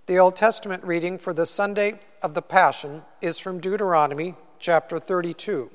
The Old Testament reading for the Sunday of the Passion is from Deuteronomy chapter 32.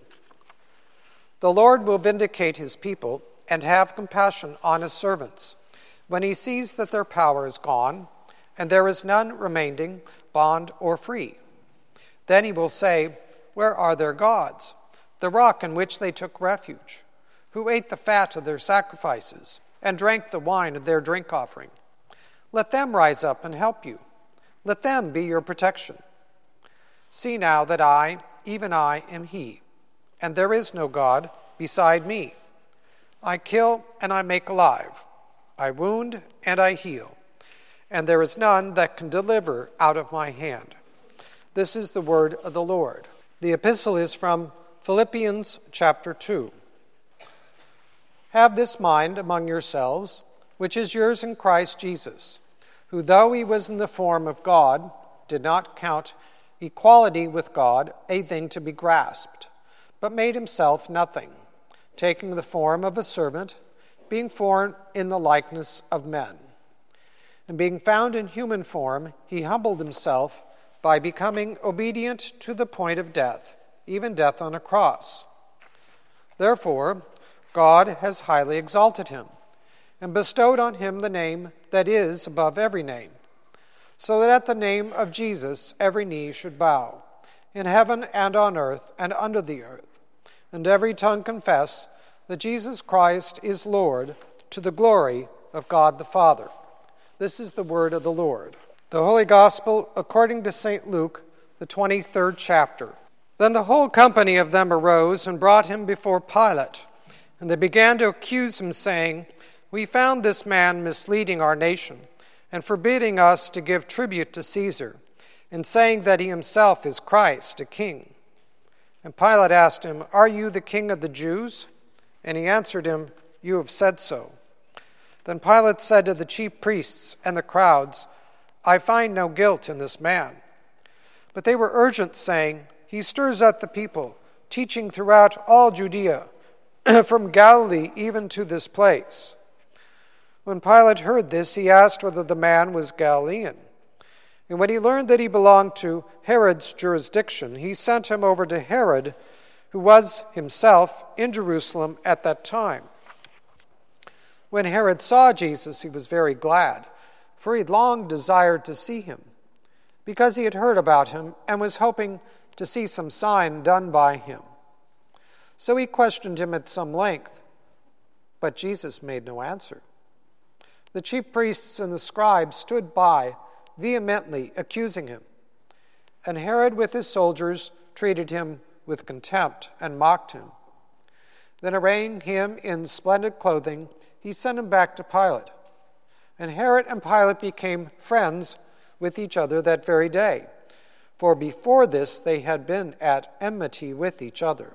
The Lord will vindicate his people and have compassion on his servants when he sees that their power is gone and there is none remaining, bond or free. Then he will say, "Where are their gods, the rock in which they took refuge, who ate the fat of their sacrifices and drank the wine of their drink offering? Let them rise up and help you. Let them be your protection. See now that I, even I, am he, and there is no God beside me. I kill and I make alive. I wound and I heal, and there is none that can deliver out of my hand." This is the word of the Lord. The epistle is from Philippians chapter 2. Have this mind among yourselves, which is yours in Christ Jesus, who, though he was in the form of God, did not count equality with God a thing to be grasped, but made himself nothing, taking the form of a servant, being born in the likeness of men. And being found in human form, he humbled himself by becoming obedient to the point of death, even death on a cross. Therefore, God has highly exalted him and bestowed on him the name that is above every name, so that at the name of Jesus every knee should bow, in heaven and on earth and under the earth, and every tongue confess that Jesus Christ is Lord, to the glory of God the Father. This is the word of the Lord. The Holy Gospel according to St. Luke, the 23rd chapter. Then the whole company of them arose and brought him before Pilate, and they began to accuse him, saying, "We found this man misleading our nation, and forbidding us to give tribute to Caesar, and saying that he himself is Christ, a king." And Pilate asked him, "Are you the king of the Jews?" And he answered him, "You have said so." Then Pilate said to the chief priests and the crowds, "I find no guilt in this man." But they were urgent, saying, "He stirs up the people, teaching throughout all Judea, from Galilee even to this place." When Pilate heard this, he asked whether the man was Galilean. And when he learned that he belonged to Herod's jurisdiction, he sent him over to Herod, who was himself in Jerusalem at that time. When Herod saw Jesus, he was very glad, for he had long desired to see him, because he had heard about him and was hoping to see some sign done by him. So he questioned him at some length, but Jesus made no answer. The chief priests and the scribes stood by, vehemently accusing him. And Herod with his soldiers treated him with contempt and mocked him. Then arraying him in splendid clothing, he sent him back to Pilate. And Herod and Pilate became friends with each other that very day, for before this they had been at enmity with each other.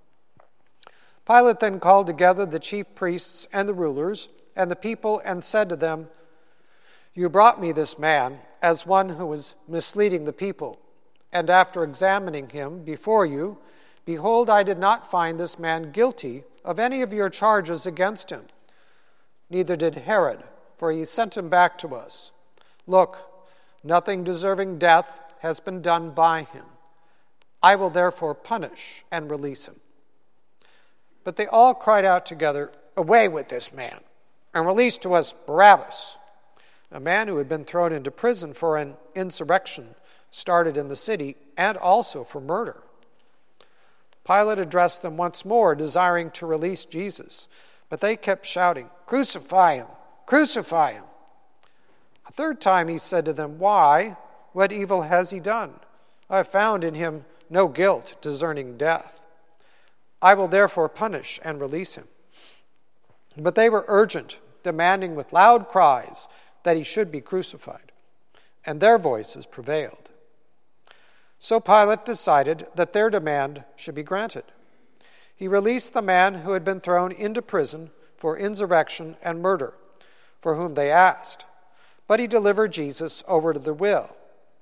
Pilate then called together the chief priests and the rulers and the people and said to them, "You brought me this man as one who was misleading the people, and after examining him before you, behold, I did not find this man guilty of any of your charges against him. Neither did Herod, for he sent him back to us. Look, nothing deserving death has been done by him. I will therefore punish and release him." But they all cried out together, "Away with this man, and release to us Barabbas," a man who had been thrown into prison for an insurrection started in the city, and also for murder. Pilate addressed them once more, desiring to release Jesus, but they kept shouting, "Crucify him! Crucify him!" A third time he said to them, "Why? What evil has he done? I have found in him no guilt deserving death. I will therefore punish and release him." But they were urgent, demanding with loud cries that he should be crucified, and their voices prevailed. So Pilate decided that their demand should be granted. He released the man who had been thrown into prison for insurrection and murder, for whom they asked, but he delivered Jesus over to their will.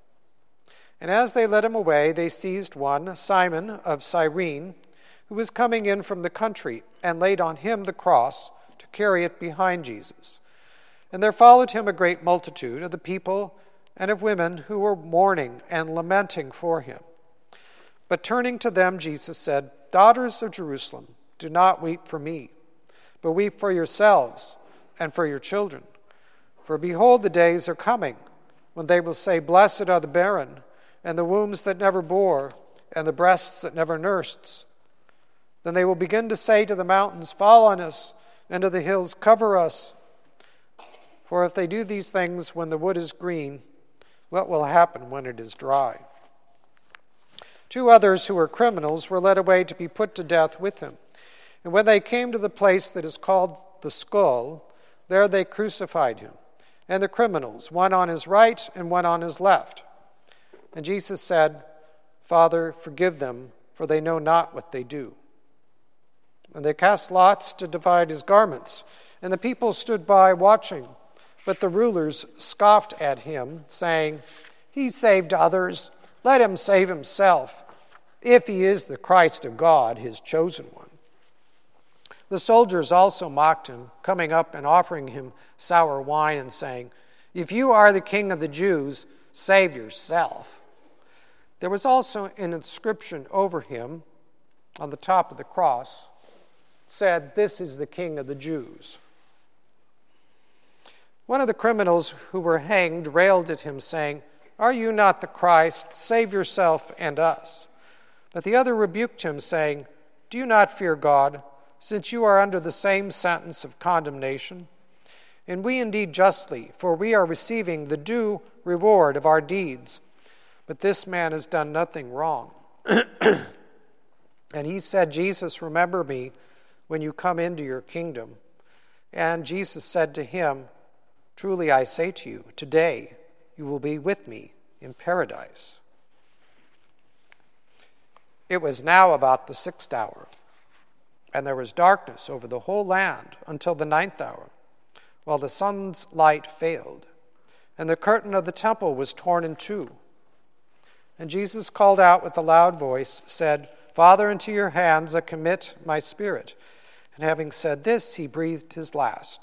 And as they led him away, they seized one, Simon of Cyrene, who was coming in from the country, and laid on him the cross to carry it behind Jesus. And there followed him a great multitude of the people and of women who were mourning and lamenting for him. But turning to them, Jesus said, "Daughters of Jerusalem, do not weep for me, but weep for yourselves and for your children. For behold, the days are coming when they will say, 'Blessed are the barren, and the wombs that never bore, and the breasts that never nursed.' Then they will begin to say to the mountains, 'Fall on us,' and to the hills, 'Cover us.' For if they do these things when the wood is green, what will happen when it is dry?" 2 others who were criminals were led away to be put to death with him. And when they came to the place that is called the Skull, there they crucified him, and the criminals, one on his right and one on his left. And Jesus said, "Father, forgive them, for they know not what they do." And they cast lots to divide his garments, and the people stood by watching. But the rulers scoffed at him, saying, "He saved others. Let him save himself, if he is the Christ of God, his chosen one." The soldiers also mocked him, coming up and offering him sour wine and saying, "If you are the king of the Jews, save yourself." There was also an inscription over him on the top of the cross, said, "This is the King of the Jews." One of the criminals who were hanged railed at him, saying, "Are you not the Christ? Save yourself and us." But the other rebuked him, saying, "Do you not fear God, since you are under the same sentence of condemnation? And we indeed justly, for we are receiving the due reward of our deeds. But this man has done nothing wrong." And he said, "Jesus, remember me when you come into your kingdom." And Jesus said to him, "Truly I say to you, today you will be with me in paradise." It was now about the 6th hour, and there was darkness over the whole land until the 9th hour, while the sun's light failed, and the curtain of the temple was torn in two. And Jesus called out with a loud voice, said, "Father, into your hands I commit my spirit." And having said this, he breathed his last.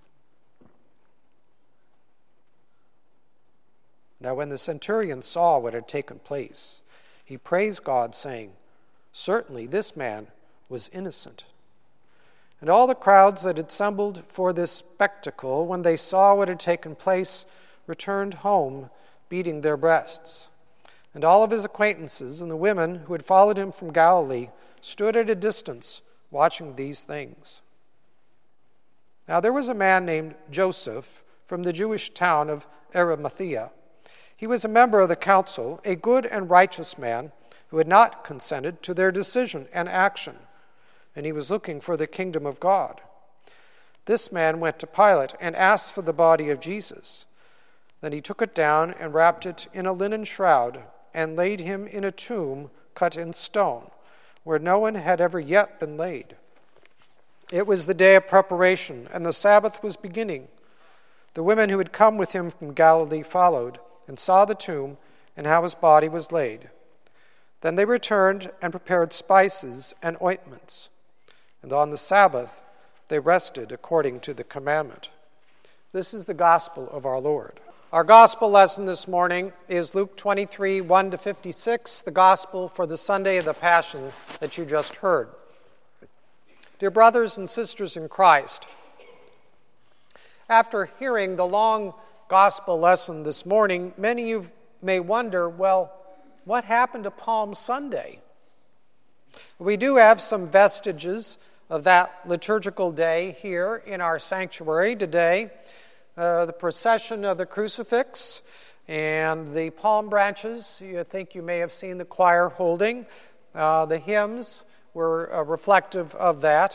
Now when the centurion saw what had taken place, he praised God, saying, "Certainly this man was innocent." And all the crowds that had assembled for this spectacle, when they saw what had taken place, returned home, beating their breasts. And all of his acquaintances and the women who had followed him from Galilee stood at a distance, watching these things. Now there was a man named Joseph from the Jewish town of Arimathea. He was a member of the council, a good and righteous man who had not consented to their decision and action, and he was looking for the kingdom of God. This man went to Pilate and asked for the body of Jesus. Then he took it down and wrapped it in a linen shroud and laid him in a tomb cut in stone, where no one had ever yet been laid. It was the day of preparation, and the Sabbath was beginning. The women who had come with him from Galilee followed and saw the tomb and how his body was laid. Then they returned and prepared spices and ointments. And on the Sabbath they rested according to the commandment. This is the gospel of our Lord. Our gospel lesson this morning is Luke 23, 1-56, the gospel for the Sunday of the Passion that you just heard. Dear brothers and sisters in Christ, after hearing the long gospel lesson this morning, many of you may wonder, well, what happened to Palm Sunday? We do have some vestiges of that liturgical day here in our sanctuary today. The procession of the crucifix and the palm branches, I think you may have seen the choir holding. The hymns were reflective of that.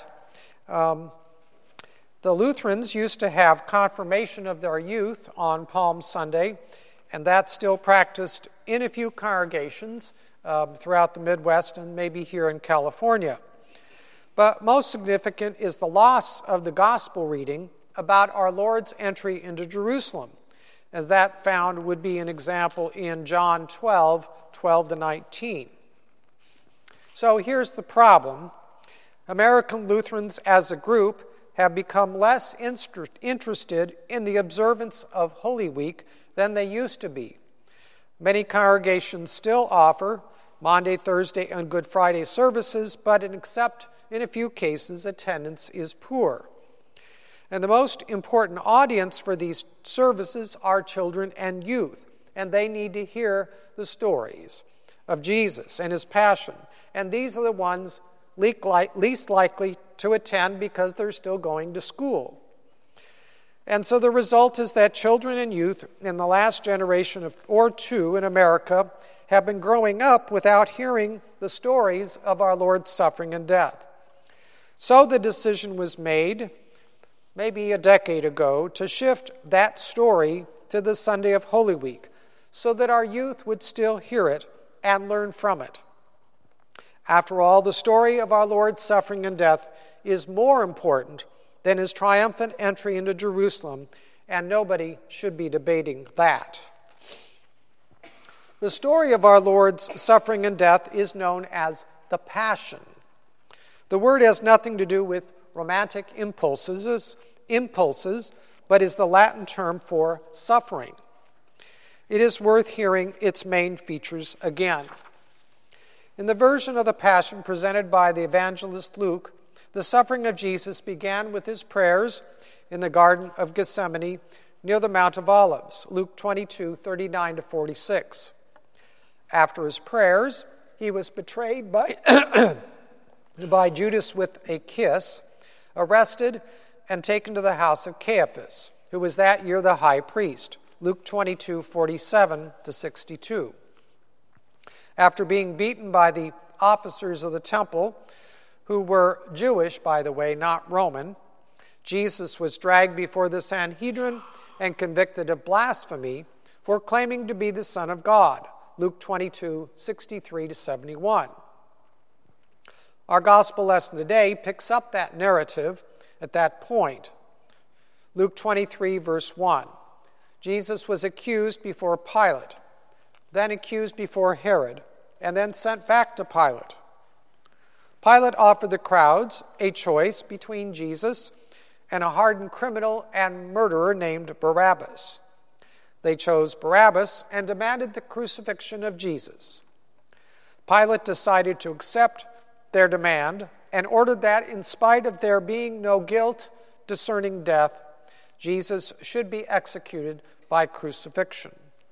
The Lutherans used to have confirmation of their youth on Palm Sunday, and that's still practiced in a few congregations throughout the Midwest and maybe here in California. But most significant is the loss of the gospel reading about our Lord's entry into Jerusalem, as that found would be an example in John 12, 12-19. So here's the problem. American Lutherans as a group have become less interested in the observance of Holy Week than they used to be. Many congregations still offer Monday, Thursday, and Good Friday services, but except in a few cases, attendance is poor. And the most important audience for these services are children and youth, and they need to hear the stories of Jesus and his passion. And these are the ones least likely to attend because they're still going to school. And so the result is that children and youth in the last generation or two in America have been growing up without hearing the stories of our Lord's suffering and death. So the decision was made, maybe a decade ago, to shift that story to the Sunday of Holy Week so that our youth would still hear it and learn from it. After all, the story of our Lord's suffering and death is more important than his triumphant entry into Jerusalem, and nobody should be debating that. The story of our Lord's suffering and death is known as the Passion. The word has nothing to do with romantic impulses, but is the Latin term for suffering. It is worth hearing its main features again. In the version of the Passion presented by the evangelist Luke, the suffering of Jesus began with his prayers in the Garden of Gethsemane near the Mount of Olives, Luke 22:39-46. After his prayers, he was betrayed by Judas with a kiss, arrested, and taken to the house of Caiaphas, who was that year the high priest, Luke 22:47-62. After being beaten by the officers of the temple, who were Jewish, by the way, not Roman, Jesus was dragged before the Sanhedrin and convicted of blasphemy for claiming to be the Son of God, Luke 22:63-71. Our gospel lesson today picks up that narrative at that point. Luke 23, verse 1. Jesus was accused before Pilate, then accused before Herod, and then sent back to Pilate. Pilate offered the crowds a choice between Jesus and a hardened criminal and murderer named Barabbas. They chose Barabbas and demanded the crucifixion of Jesus. Pilate decided to accept their demand and ordered that in spite of there being no guilt discerning death, Jesus should be executed by crucifixion.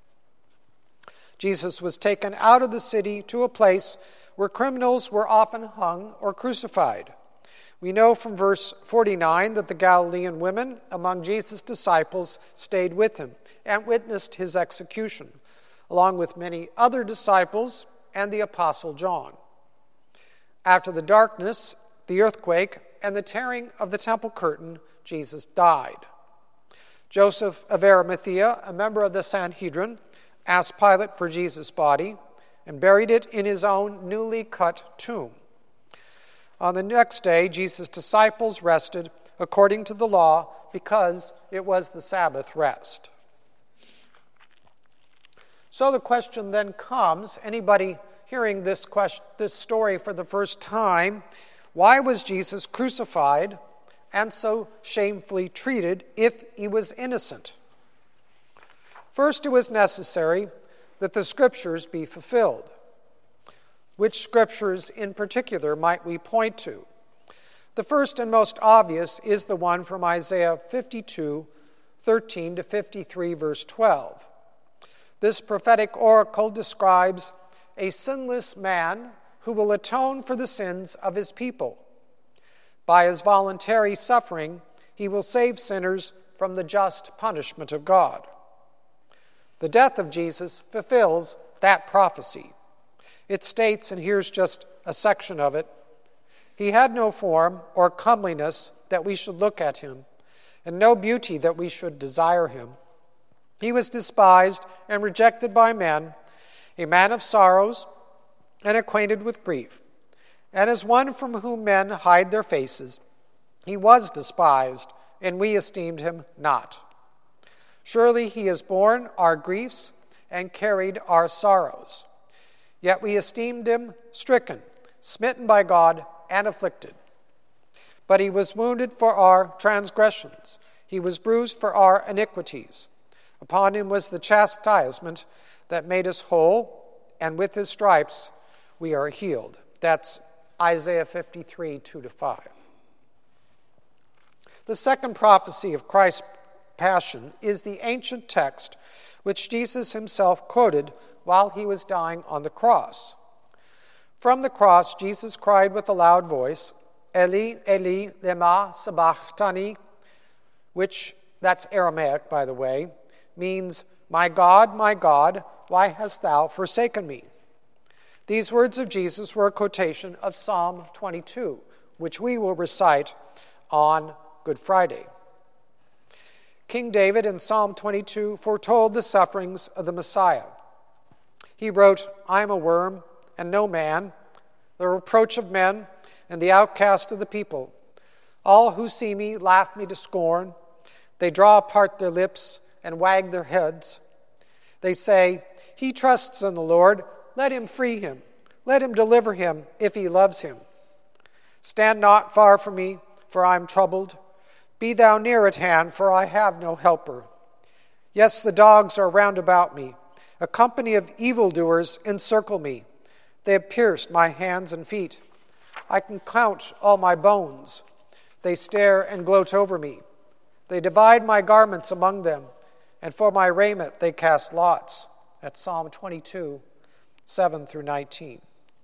Jesus was taken out of the city to a place where criminals were often hung or crucified. We know from verse 49 that the Galilean women among Jesus' disciples stayed with him and witnessed his execution, along with many other disciples and the Apostle John. After the darkness, the earthquake, and the tearing of the temple curtain, Jesus died. Joseph of Arimathea, a member of the Sanhedrin, asked Pilate for Jesus' body and buried it in his own newly cut tomb. On the next day, Jesus' disciples rested according to the law because it was the Sabbath rest. So the question then comes, anybody hearing this story for the first time, why was Jesus crucified and so shamefully treated if he was innocent? First, it was necessary that the Scriptures be fulfilled. Which Scriptures in particular might we point to? The first and most obvious is the one from Isaiah 52:13-53, verse 12. This prophetic oracle describes a sinless man who will atone for the sins of his people. By his voluntary suffering, he will save sinners from the just punishment of God. The death of Jesus fulfills that prophecy. It states, and here's just a section of it, "He had no form or comeliness that we should look at him, and no beauty that we should desire him. He was despised and rejected by men, a man of sorrows and acquainted with grief. And as one from whom men hide their faces, he was despised, and we esteemed him not. Surely he has borne our griefs and carried our sorrows. Yet we esteemed him stricken, smitten by God, and afflicted. But he was wounded for our transgressions. He was bruised for our iniquities. Upon him was the chastisement that made us whole, and with his stripes we are healed. That's Isaiah 53, 2-5. The second prophecy of Christ's passion is the ancient text which Jesus himself quoted while he was dying on the cross. From the cross, Jesus cried with a loud voice, Eli, Eli, lema sabachthani, which, that's Aramaic, by the way, means, my God, why hast thou forsaken me? These words of Jesus were a quotation of Psalm 22, which we will recite on Good Friday. King David in Psalm 22 foretold the sufferings of the Messiah. He wrote, I am a worm and no man, the reproach of men and the outcast of the people. All who see me laugh me to scorn. They draw apart their lips and wag their heads. They say, he trusts in the Lord. Let him free him. Let him deliver him if he loves him. Stand not far from me, for I am troubled. Be thou near at hand, for I have no helper. Yes, the dogs are round about me. A company of evildoers encircle me. They have pierced my hands and feet. I can count all my bones. They stare and gloat over me. They divide my garments among them, and for my raiment they cast lots. That's Psalm 22, 7-19.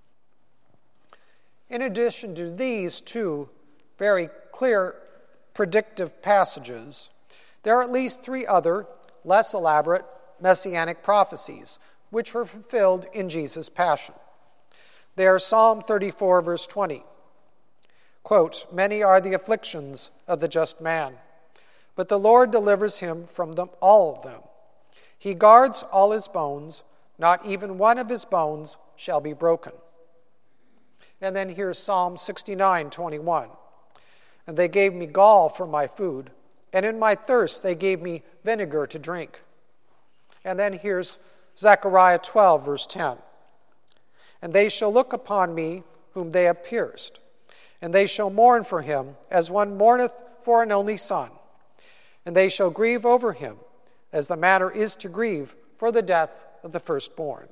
In addition to these two very clear predictive passages, there are at least three other, less elaborate, messianic prophecies, which were fulfilled in Jesus' passion. They are Psalm 34, verse 20. Quote, many are the afflictions of the just man, but the Lord delivers him from them, all of them. He guards all his bones, not even one of his bones shall be broken. And then here's Psalm 69, 21. And they gave me gall for my food, and in my thirst they gave me vinegar to drink. And then here's Zechariah 12, verse 10. And they shall look upon me whom they have pierced, and they shall mourn for him as one mourneth for an only son. And they shall grieve over him as the manner is to grieve for the death of the firstborn.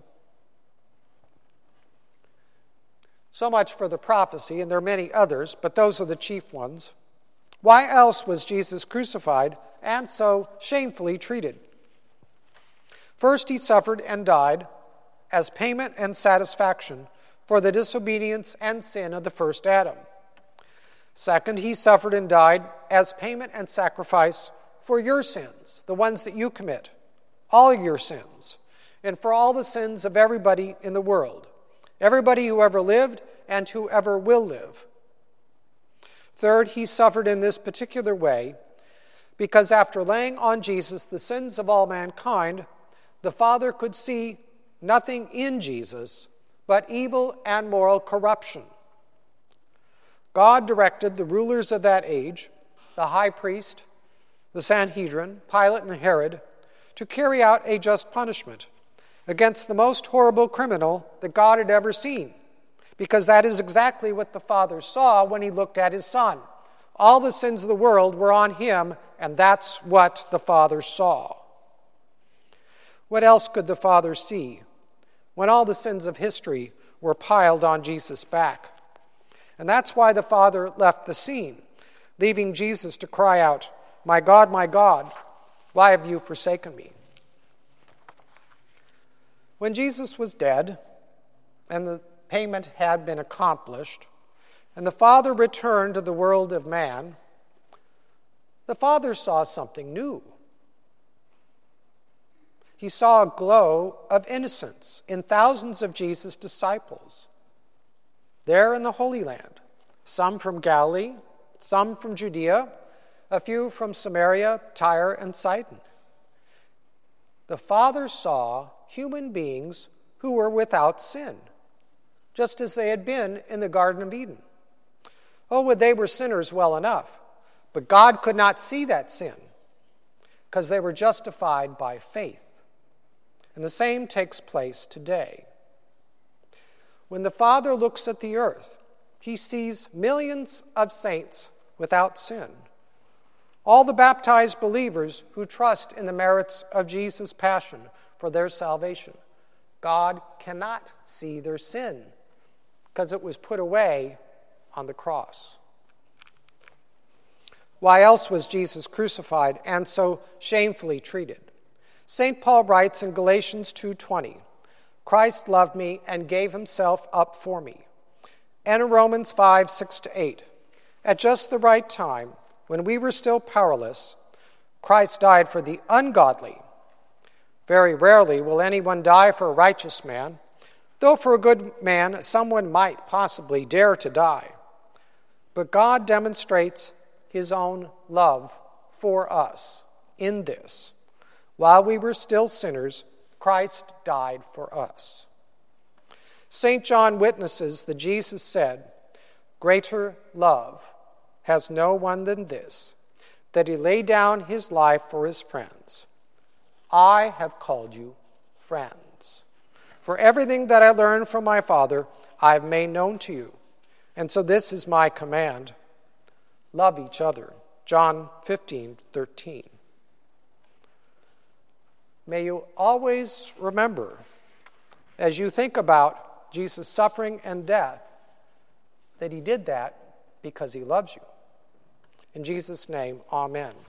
So much for the prophecy, and there are many others, but those are the chief ones. Why else was Jesus crucified and so shamefully treated? First, he suffered and died as payment and satisfaction for the disobedience and sin of the first Adam. Second, he suffered and died as payment and sacrifice for your sins, the ones that you commit, all your sins, and for all the sins of everybody in the world, everybody who ever lived and whoever will live. Third, he suffered in this particular way because after laying on Jesus the sins of all mankind, the Father could see nothing in Jesus but evil and moral corruption. God directed the rulers of that age, the high priest, the Sanhedrin, Pilate and Herod, to carry out a just punishment against the most horrible criminal that God had ever seen, because that is exactly what the Father saw when he looked at his Son. All the sins of the world were on him, and that's what the Father saw. What else could the Father see when all the sins of history were piled on Jesus' back? And that's why the Father left the scene, leaving Jesus to cry out, my God, why have you forsaken me?" When Jesus was dead, and the payment had been accomplished, and the Father returned to the world of man, the Father saw something new. He saw a glow of innocence in thousands of Jesus' disciples there in the Holy Land, some from Galilee, some from Judea, a few from Samaria, Tyre, and Sidon. The Father saw human beings who were without sin, just as they had been in the Garden of Eden. Oh, well, they were sinners well enough, but God could not see that sin because they were justified by faith. And the same takes place today. When the Father looks at the earth, he sees millions of saints without sin, All the baptized believers who trust in the merits of Jesus' passion for their salvation. God cannot see their sin because it was put away on the cross. Why else was Jesus crucified and so shamefully treated? St. Paul writes in Galatians 2:20, Christ loved me and gave himself up for me. And in Romans 5:6-8, at just the right time, when we were still powerless, Christ died for the ungodly. Very rarely will anyone die for a righteous man, though for a good man someone might possibly dare to die. But God demonstrates his own love for us in this. While we were still sinners, Christ died for us. St. John witnesses that Jesus said, greater love has no one than this, that he laid down his life for his friends. I have called you friends. For everything that I learned from my Father, I have made known to you. And so this is my command. Love each other. John 15:13. May you always remember, as you think about Jesus' suffering and death, that he did that because he loves you. In Jesus' name, amen.